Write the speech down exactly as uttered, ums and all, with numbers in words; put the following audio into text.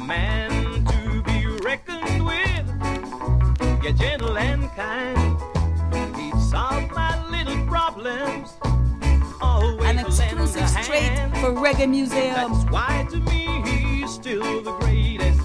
man to be reckoned with. You're gentle and kind. He'd solve my little problems. Always an exclusive straight for Reggae Museum. That's why to me he's still the greatest.